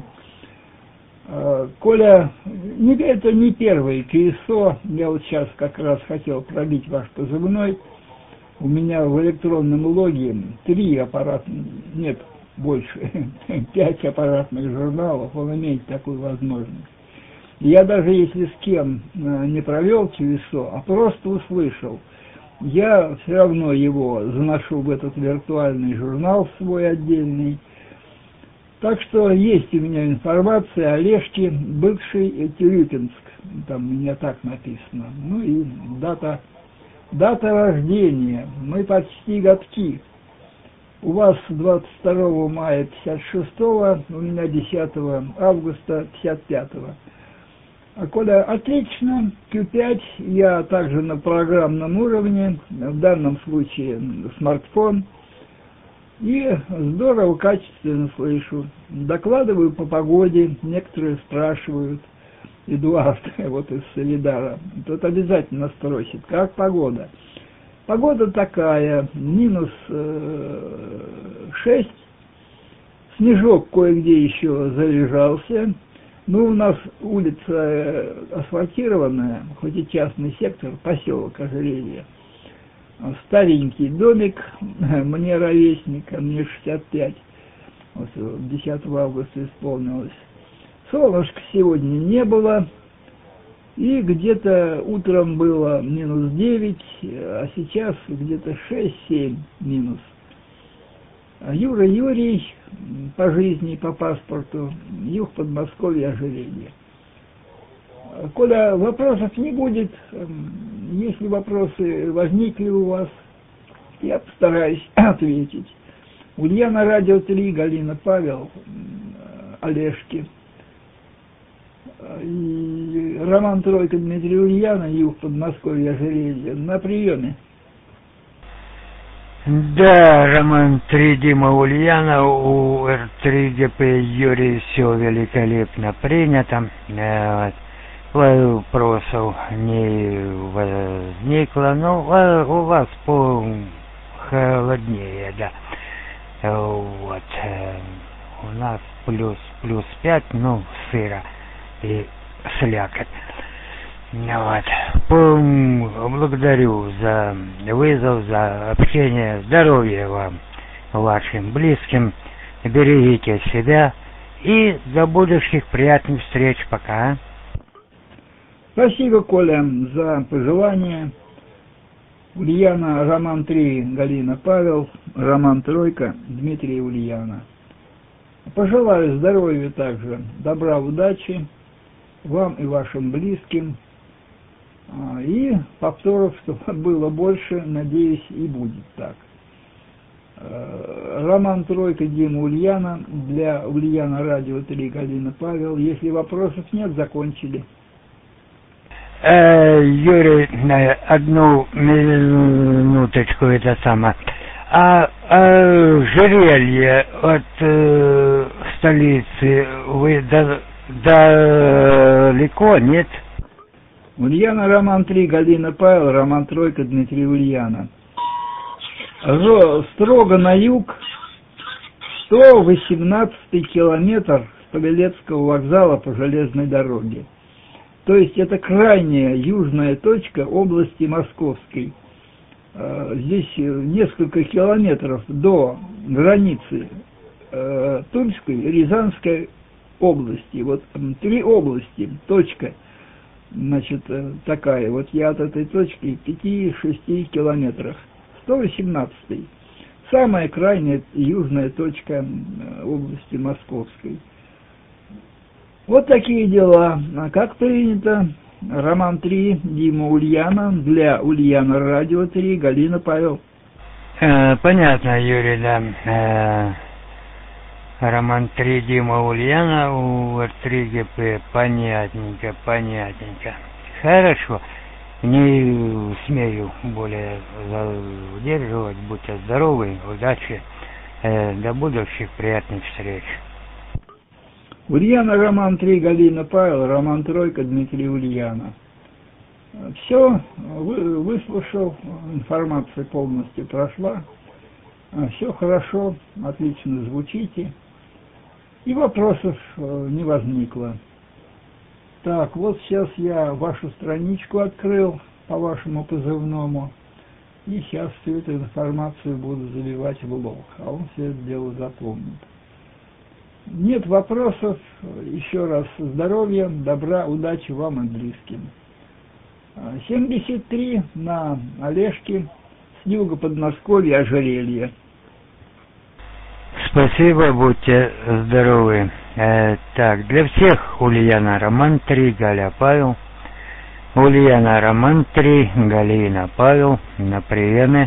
Коля, не, это не первый КСО, я вот сейчас как раз хотел пробить ваш позывной. У меня в электронном логе три аппаратных, нет, больше, пять аппаратных журналов, он имеет такую возможность. Я даже если с кем не провел КСО, а просто услышал, я все равно его заношу в этот виртуальный журнал свой отдельный. Так что есть у меня информация о Олежке, бывший Тирюпинск, там у меня так написано. Ну и дата, дата рождения, мы почти годки. У вас двадцать второго мая пятьдесят шестого, у меня десятого августа пятьдесят пятого. А Коля, отлично, Кью пять, я также на программном уровне, в данном случае смартфон, и здорово, качественно слышу. Докладываю по погоде, некоторые спрашивают. Эдуард, вот из Солидара, тот обязательно спросит, как погода. Погода такая, минус э, шесть, снежок кое-где еще залежался, но у нас улица асфальтированная, хоть и частный сектор, поселок Ожерелье. Старенький домик, мне ровесник, а мне шестьдесят пять, вот десятого августа исполнилось. Солнышка сегодня не было, и где-то утром было минус девять, а сейчас где-то шесть-семь минус. Юра Юрий по жизни, по паспорту, юг Подмосковья, Ожерелье. Коля, вопросов не будет, если вопросы возникли у вас, я постараюсь ответить. Ульяна, Радио три, Галина, Павел, Олежки. И Роман Тройка, Дмитрий, Ульяна, юг Подмосковья, Ожерелье, на приеме.
Да, Роман три, Дима, Ульяна, у эр три гэ пэ Юрий все великолепно принято. Вопросов не возникло, но у вас похолоднее, да. Вот. У нас плюс, плюс пять, ну, сыро и слякоть. Вот. Благодарю за вызов, за общение. Здоровья вам, вашим близким. Берегите себя и до будущих приятных встреч. Пока.
Спасибо, Коля, за пожелания. Ульяна, Роман три, Галина, Павел, Роман Тройка, Дмитрий, Ульяна. Пожелаю здоровья также, добра, удачи вам и вашим близким. И повторов, чтобы было больше, надеюсь, и будет так. Роман Тройка, Дима, Ульяна, для Ульяна, Радио три, Галина, Павел. Если вопросов нет, закончили.
Юрий, одну минуточку, это самое. А, а Жерелье от э, столицы вы до, далеко, нет?
Ульяна, Роман три, Галина, Павел, Роман Тройка, Дмитрий, Ульяна. Строго на юг, сто восемнадцатый километр с Павелецкого вокзала по железной дороге. То есть это крайняя южная точка области Московской. Здесь несколько километров до границы Тульской и Рязанской области. Вот три области, точка, значит, такая. Вот я от этой точки в пяти-шести километрах. сто восемнадцатый. Самая крайняя южная точка области Московской. Вот такие дела. А как принято, Роман три, Дима, Ульяна, для Ульяна, Радио три, Галина, Павел.
Э, понятно, Юрий, да. Э, Роман три, Дима, Ульяна, у эр три гэ пэ, понятненько, понятненько. Хорошо. Не смею более задерживать. Будьте здоровы, удачи, э, до будущих приятных встреч.
Ульяна, Роман три, Галина, Павел, Роман Тройка, Дмитрий, Ульяна. Все, вы, выслушал, информация полностью прошла. Все хорошо, отлично звучите. И вопросов не возникло. Так, вот сейчас я вашу страничку открыл по вашему позывному. И сейчас всю эту информацию буду заливать в лог. А он все это дело запомнит. Нет вопросов. Еще раз здоровья, добра, удачи вам и близким. семьдесят три на Олежке, с юга Подмосковья, Ожерелье.
Спасибо, будьте здоровы. Э, так, для всех Ульяна, Роман три, Галя, Павел. Ульяна, Роман три, Галина, Павел на приеме.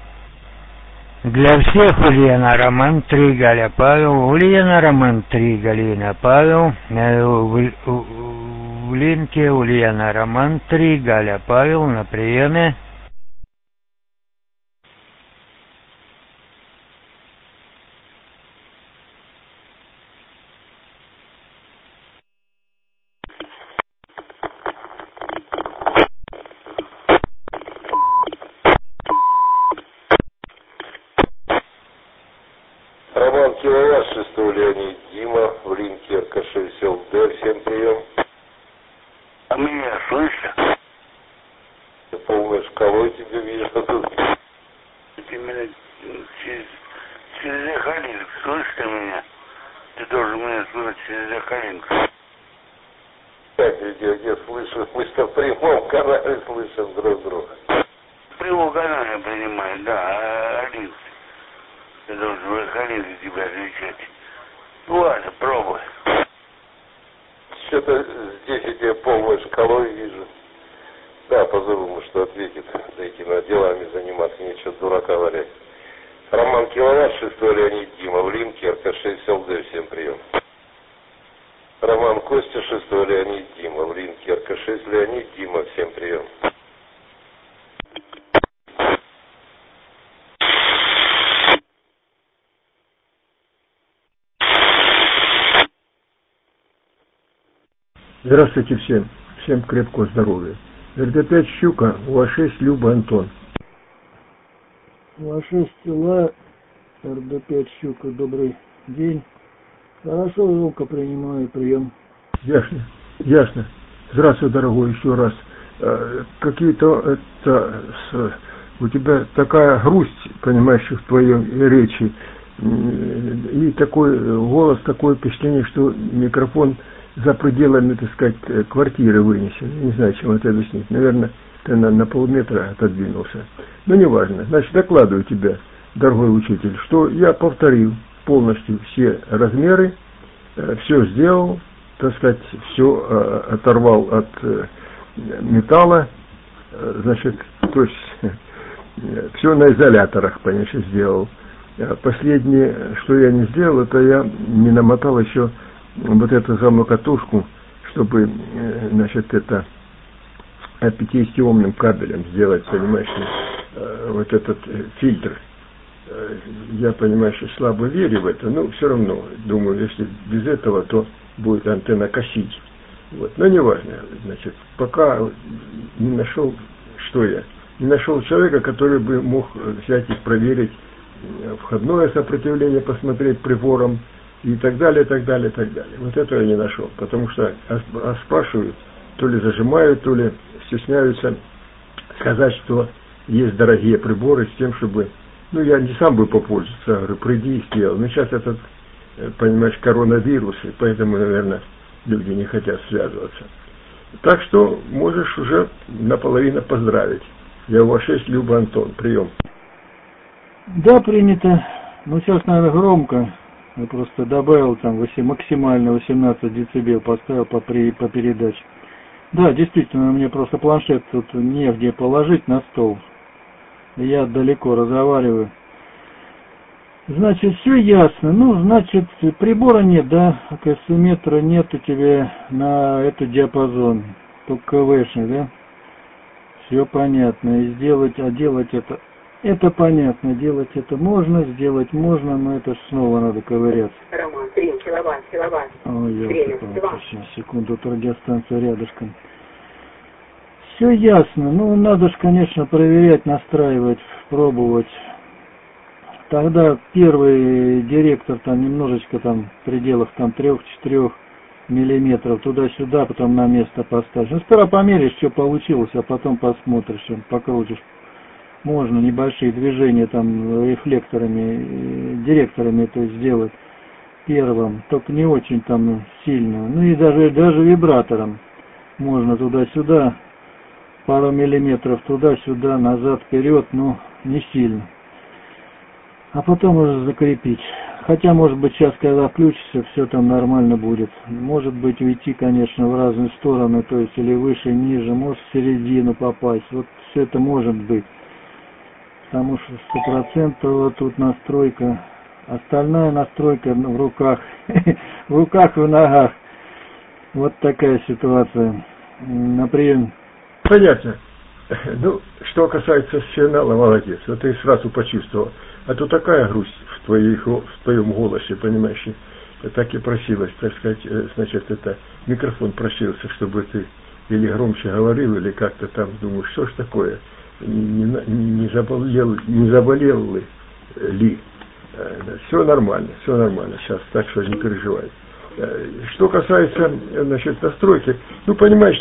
Для всех Ульяна, Роман три, Галя, Павел. Ульяна, Роман три, Галина, Павел. Э, в, в, в линке Ульяна, Роман три, Галя, Павел на приеме.
где, где слышим, мы-то в прямом канале слышим друг друга.
В прямом канале принимает, да, Алис. Я должен Алис тебя отвечать. Ну ладно, пробуй.
Что-то здесь я тебе полную шкалу вижу. Да, позову ему, что ответит, дайте на делами заниматься, нечего дурака валять. Роман Киловатт, шестой Леонид Дима, в Лимке, эр ка шесть эл дэ, всем прием. Роман Костя, шестой Леонид Дима, в Лимке, эр ка шесть Леонид Дима, всем прием.
Здравствуйте всем. Всем крепкого здоровья. эр дэ пять Щука, у а шесть Люба Антон. у а шесть Ла, эр дэ пять Щука, добрый день. Хорошо, Волка, принимаю прием. Ясно, ясно. Здравствуй, дорогой, еще раз. Э, какие-то это с, у тебя такая грусть, понимаешь, в твоей речи, и такой голос, такое впечатление, что микрофон за пределами, так сказать, квартиры вынесен. Не знаю, чем это объяснить. Наверное, ты на, на полметра отодвинулся. Но неважно. Значит, докладываю тебе, дорогой учитель, что я повторил полностью все размеры, э, все сделал, так сказать, все э, оторвал от э, металла, э, значит, то есть э, все на изоляторах, понимаешь, сделал. Последнее, что я не сделал, это я не намотал еще вот эту самую катушку, чтобы, значит, это пятидесятиомным кабелем сделать, понимаешь, вот этот фильтр. Я, понимаешь, слабо верю в это, но все равно, думаю, если без этого, то будет антенна косить. Вот. Но не важно, значит, пока не нашел, что я, не нашел человека, который бы мог взять и проверить входное сопротивление, посмотреть прибором, и так далее, так далее, так далее. Вот этого я не нашел, потому что а спрашивают, то ли зажимают, то ли стесняются сказать, что есть дорогие приборы с тем, чтобы, ну, я не сам бы попользовался, говорю, приди и сделал. Но сейчас этот, понимаешь, коронавирус, и поэтому, наверное, люди не хотят связываться. Так что можешь уже наполовину поздравить. Я у а шесть Люба Антон, прием. Да, принято. Ну, сейчас, наверное, громко. Я просто добавил там максимально восемнадцать децибел, поставил по, при, по передаче. Да, действительно, мне просто планшет тут негде положить на стол. Я далеко разговариваю. Значит, все ясно. Ну, значит, прибора нет, да? Косометра нет у тебя на этот диапазон. Только КВшный, да? Все понятно. И сделать, а делать это... Это понятно, делать это можно, сделать можно, но это снова надо ковыряться.
Роман, три киловатт, киловатт.
Ой,
время два.
Сейчас, секунду, тут радиостанция рядышком. Все ясно, ну надо же, конечно, проверять, настраивать, пробовать. Тогда первый директор там немножечко там в пределах там трех-четырех миллиметров туда-сюда, потом на место поставишь. Ну, сперва померишь, что получилось, а потом посмотришь, покрутишь. Можно небольшие движения там рефлекторами, директорами это сделать первым, только не очень там сильно. Ну и даже, даже вибратором можно туда-сюда, пару миллиметров туда-сюда, назад, вперед, но не сильно. А потом уже закрепить. Хотя, может быть, сейчас, когда включится, все там нормально будет. Может быть, уйти, конечно, в разные стороны, то есть или выше, ниже, может в середину попасть. Вот все это может быть. Потому что стопроцентово тут настройка, остальная настройка в руках, в руках и в ногах. Вот такая ситуация. Например. Понятно. Ну, что касается сигнала, молодец. Вот ты сразу почувствовал. А то такая грусть в, твоей, в твоем голосе, понимаешь, так и просилась, так сказать, значит, это микрофон просился, чтобы ты или громче говорил, или как-то там, думаю, что ж такое. Не, не, не заболел, не заболел ли, ли. Все нормально, все нормально сейчас, так что не переживай. Что касается, значит, настройки, ну, понимаешь,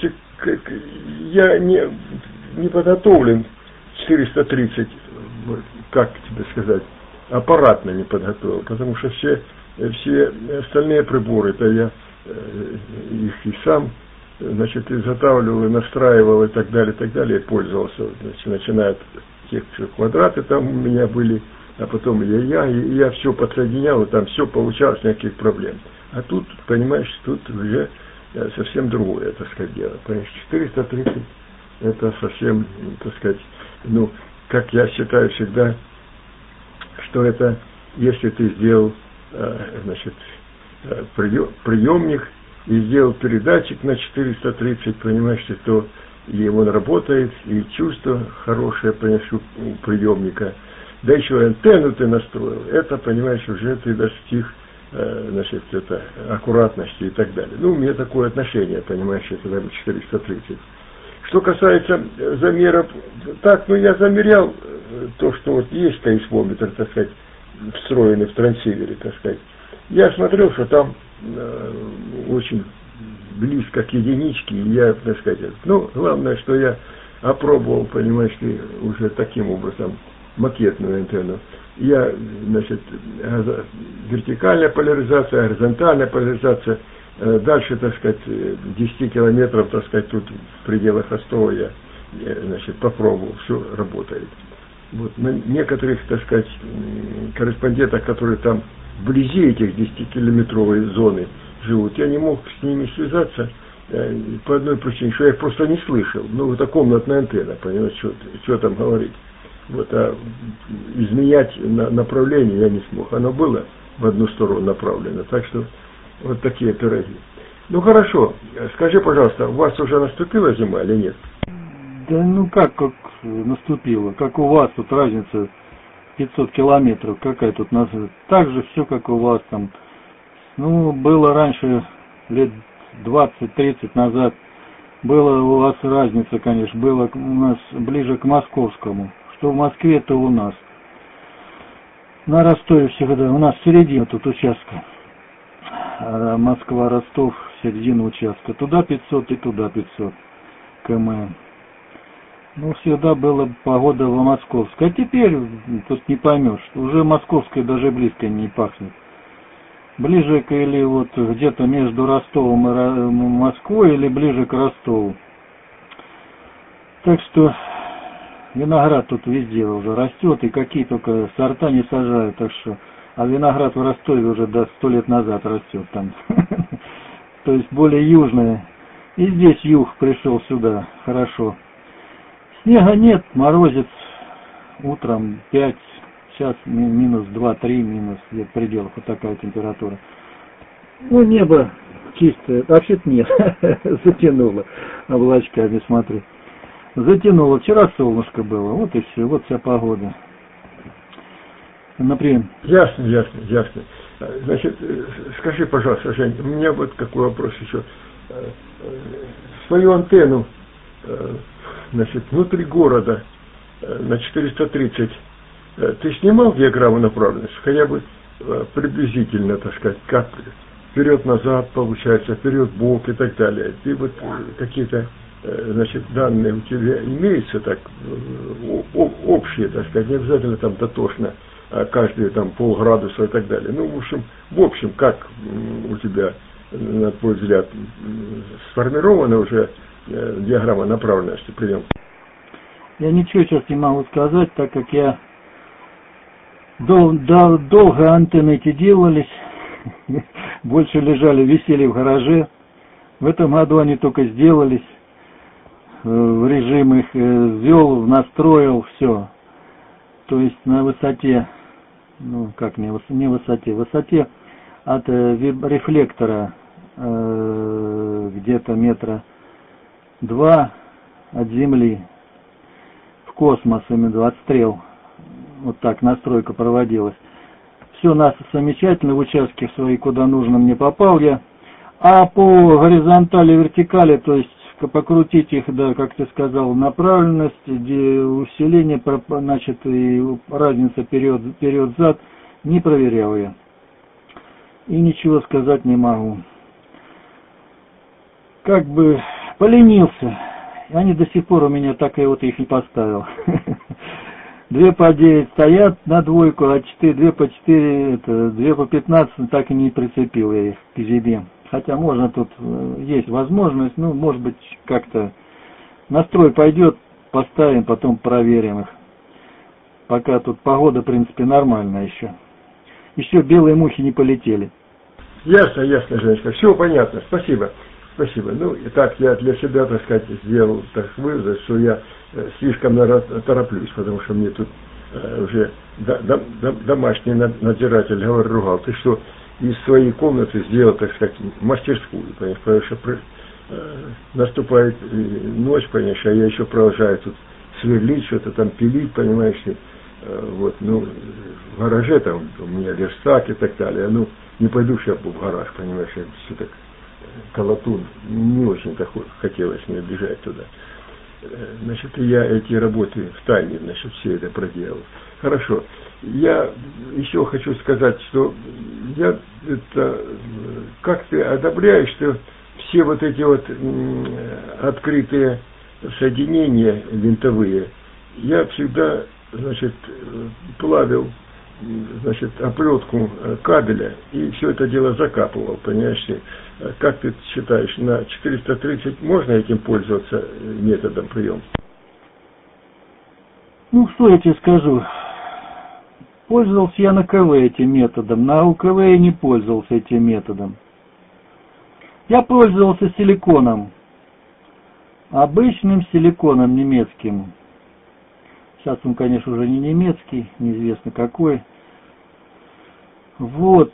я не, не подготовлен четыреста тридцать, как тебе сказать, аппаратно не подготовил, потому что все, все остальные приборы, это я их и сам
значит, изготавливал и настраивал и так далее, и так далее, и пользовался, значит, начиная от тех квадраты там у меня были, а потом я, я, и я все подсоединял, и там все получалось, никаких проблем. А тут, понимаешь, тут уже совсем другое, так сказать, дело. Понимаешь, четыреста тридцать это совсем, так сказать, ну, как я считаю всегда, что это, если ты сделал, значит, приемник и сделал передатчик на четыреста тридцать, понимаешь, то и он работает, и чувство хорошее, понимаешь, у приемника. Да еще антенну ты настроил, это, понимаешь, уже ты достиг, значит, это, аккуратности и так далее. Ну, у меня такое отношение, понимаешь, это четыреста тридцать. Что касается замеров, так, ну, я замерял то, что вот есть сейсмометр, так сказать, встроенный в трансивере, так сказать. Я смотрел, что там э, очень близко к единичке, и я, так сказать, ну, главное, что я опробовал, понимаешь, уже таким образом макетную антенну. Я, значит, вертикальная поляризация, горизонтальная поляризация, э, дальше, так сказать, десять километров, так сказать, тут в пределах Ростова я, значит, попробовал, все работает. Вот, на некоторых, так сказать, корреспондентах, которые там вблизи этих десятикилометровой зоны живут, я не мог с ними связаться э, по одной причине, что я их просто не слышал. Ну, это комнатная антенна, понимаете, что, что там говорить. Вот, а изменять на, направление я не смог. Оно было в одну сторону направлено. Так что вот такие пироги. Ну хорошо, скажи, пожалуйста, у вас уже наступила зима или нет?
Да ну как, как наступила? Как у вас тут разница пятьсот километров? Какая тут нас? Так же все, как у вас там. Ну, было раньше, лет двадцать-тридцать назад, было у вас разница, конечно, было у нас ближе к московскому. Что в Москве, то у нас. На Ростове всегда, у нас середина тут участка. А Москва-Ростов, середина участка. Туда пятьсот и туда пятьсот км. Ну, всегда была погода в московской. А теперь, тут не поймешь, уже московской даже близко не пахнет. Ближе к, или вот где-то между Ростовом и Москвой, или ближе к Ростову. Так что виноград тут везде уже растет, и какие только сорта не сажают, так что, а виноград в Ростове уже до сто лет назад растет там. То есть более южное. И здесь юг пришел сюда, хорошо. Снега нет, морозец утром пять, сейчас минус два-три, минус где-то в пределах, вот такая температура. Ну, небо чистое, вообще-то нет, затянуло облачками, смотри. Затянуло, вчера солнышко было, вот и все, вот вся погода. Например.
Ясно, ясно, ясно. Значит, скажи, пожалуйста, Жень, у меня вот какой вопрос еще. Свою антенну, значит, внутри города на четыреста тридцать, ты снимал диаграмму направленности? Хотя бы приблизительно, так сказать, как вперед-назад получается, вперед-бок и так далее. Ты вот какие-то, значит, данные у тебя имеются, так, общие, так сказать, не обязательно там дотошно, каждые там полградуса и так далее. Ну, в общем, в общем, как у тебя, на твой взгляд, сформирована уже диаграмма направленности, прием?
Я ничего сейчас не могу сказать, так как я дол, дол, долго антенны эти делались, больше лежали, висели в гараже. В этом году они только сделались, в режим их ввел, настроил, все. То есть на высоте, ну как не, не высоте, высоте от рефлектора э, где-то метра два от земли в космос, именно отстрел, вот так настройка проводилась. Все у нас замечательно, в участке свои, куда нужно, мне попал я. А по горизонтали, вертикали, то есть покрутить их, да, как ты сказал, направленность, усиление, значит, и разница вперед-зад, не проверял я. И ничего сказать не могу. Как бы поленился. Они до сих пор у меня так и вот их не поставил. Две по девять стоят на двойку, а четыре, две по четыре, это, две по пятнадцать, так и не прицепил я их к себе. Хотя можно тут, есть возможность, ну, может быть, как-то настрой пойдет, поставим, потом проверим их. Пока тут погода, в принципе, нормальная еще. Еще белые мухи не полетели.
Ясно, ясно, Женечка. Все понятно. Спасибо. Спасибо. Ну, и так я для себя, так сказать, сделал так вывод, что я э, слишком наверное, тороплюсь, потому что мне тут э, уже до, до, до, домашний надзиратель говорит, ругал, ты что, из своей комнаты сделал, так сказать, мастерскую, понимаешь, потому что э, наступает э, ночь, понимаешь, а я еще продолжаю тут сверлить, что-то там пилить, понимаешь, и, э, вот, ну, в гараже там у меня верстак и так далее, ну, не пойду сейчас в гараж, понимаешь, я все так колотун, не очень-то хотелось мне бежать туда. Значит, я эти работы в тайне, значит, все это проделал. Хорошо. Я еще хочу сказать, что я это, как ты одобряешь, что все вот эти вот открытые соединения винтовые, я всегда, значит, плавил, значит, оплетку кабеля и все это дело закапывал, понимаешь? Как ты считаешь, на четыреста тридцать можно этим пользоваться методом приема?
Ну, что я тебе скажу? Пользовался я на КВ этим методом, на УКВ я не пользовался этим методом. Я пользовался силиконом, обычным силиконом немецким. Сейчас он, конечно, уже не немецкий, неизвестно какой. Вот.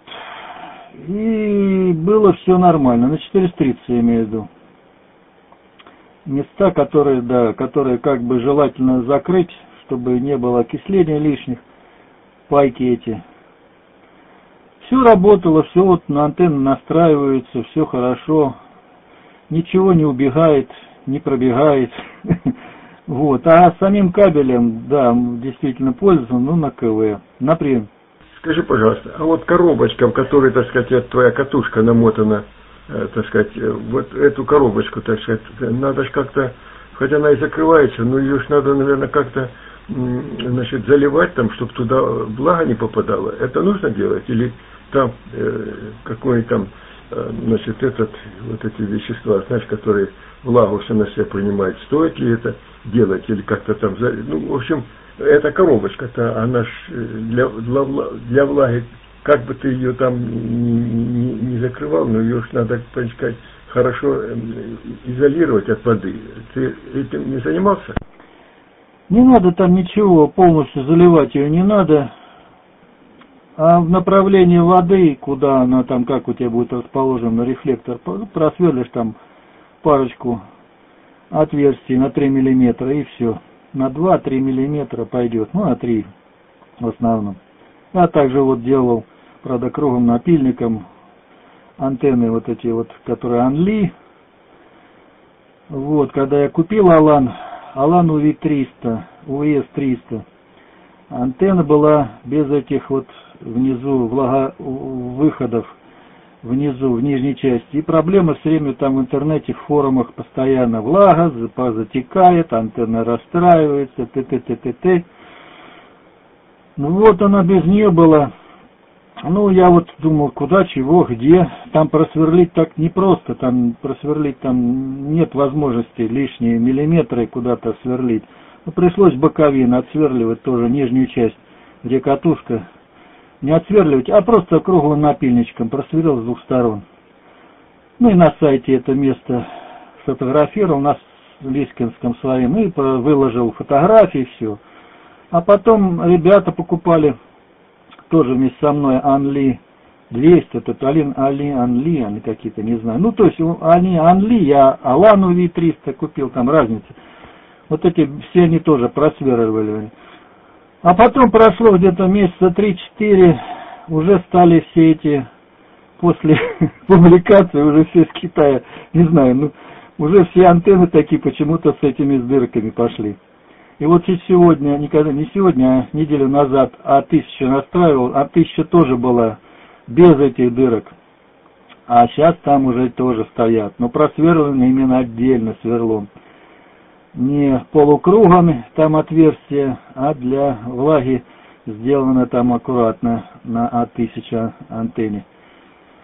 И было все нормально. На четыреста тридцать я имею в виду. Места, которые, да, которые как бы желательно закрыть, чтобы не было окисления лишних, пайки эти. Все работало, все вот на антенны настраиваются, все хорошо. Ничего не убегает, не пробегает. Вот. А самим кабелем, да, действительно пользовался, ну, на КВ. Например.
Скажи, пожалуйста, а вот коробочка, в которой, так сказать, твоя катушка намотана, э, так сказать, вот эту коробочку, так сказать, надо же как-то, хотя она и закрывается, но ее ж надо, наверное, как-то, значит, заливать там, чтобы туда влага не попадала. Это нужно делать? Или там э, какой там, э, значит, этот, вот эти вещества, знаешь, которые влагу все на себя принимают, стоит ли это делать или как-то там, ну, в общем, эта коробочка-то, она ж для, для, для влаги, как бы ты ее там не, не, не закрывал, но ее ж надо, так сказать, хорошо изолировать от воды. Ты этим не занимался?
Не надо там ничего, полностью заливать ее не надо. А в направлении воды, куда она там, как у тебя будет расположен на рефлектор, просверлишь там парочку отверстий на три миллиметра и все. На два-три миллиметра пойдет, ну на три в основном. Я также вот делал, правда, круглым напильником антенны вот эти вот, которые Анли. Вот, когда я купил Алан, Алан У Ви триста, У Ви Эс триста, антенна была без этих вот внизу влага выходов, внизу, в нижней части. И проблема все время там в интернете, в форумах постоянно влага, затекает, антенна расстраивается, т.т.т.т.т. Ну вот она без нее была. Ну я вот думал, куда, чего, где. Там просверлить так непросто, там просверлить там нет возможности лишние миллиметры куда-то сверлить. Ну, пришлось боковины отсверливать тоже нижнюю часть, где катушка. Не отсверливать, а просто круглым напильничком просверлил с двух сторон. Ну и на сайте это место сфотографировал, на Лискинском своем, и выложил фотографии, все. А потом ребята покупали, тоже вместе со мной, Анли двести, этот Алин, Али, Анли, они какие-то, не знаю. Ну, то есть, они Анли, я Алан У Ви триста купил, там разница. Вот эти все они тоже просверливали. А потом прошло где-то месяца три-четыре, уже стали все эти, после публикации, уже все из Китая, не знаю, ну, уже все антенны такие почему-то с этими с дырками пошли. И вот сегодня, никогда не сегодня, а неделю назад А тысяча настраивал, А тысяча тоже была без этих дырок. А сейчас там уже тоже стоят, но просверлены именно отдельно сверлом. Не полукругом там отверстие, а для влаги сделано там аккуратно на А тысяча антенне.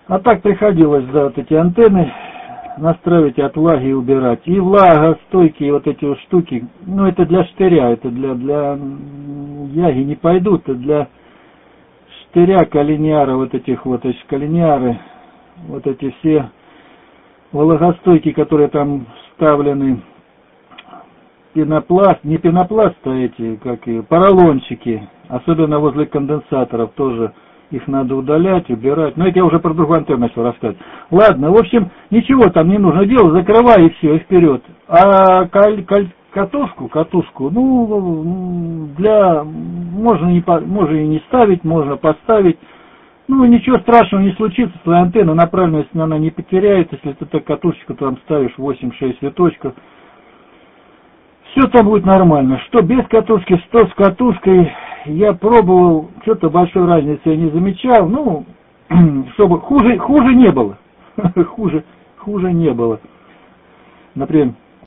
А так приходилось, да, вот эти антенны настраивать от влаги и убирать. И влагостойкие вот эти вот штуки, ну это для штыря, это для, для яги не пойдут, это для штыря, коллинеара, вот этих вот, то есть коллинеары, вот эти все влагостойкие, которые там вставлены, пенопласт, не пенопласт, а эти, как и поролончики, особенно возле конденсаторов тоже. Их надо удалять, убирать. Но это я уже про другую антенну начал рассказывать. Ладно, в общем, ничего там не нужно делать, закрывай и все, и вперед. А каль, каль, катушку, катушку, ну, для, можно, не, можно и не ставить, можно поставить. Ну, ничего страшного не случится, твоя антенна направлена, если она не потеряет, если ты так катушечку там ставишь восемь-шесть виточков. Все там будет нормально. Что без катушки, что с катушкой. Я пробовал, что-то большой разницы я не замечал. Ну, чтобы хуже, хуже не было. хуже, хуже не было. Например,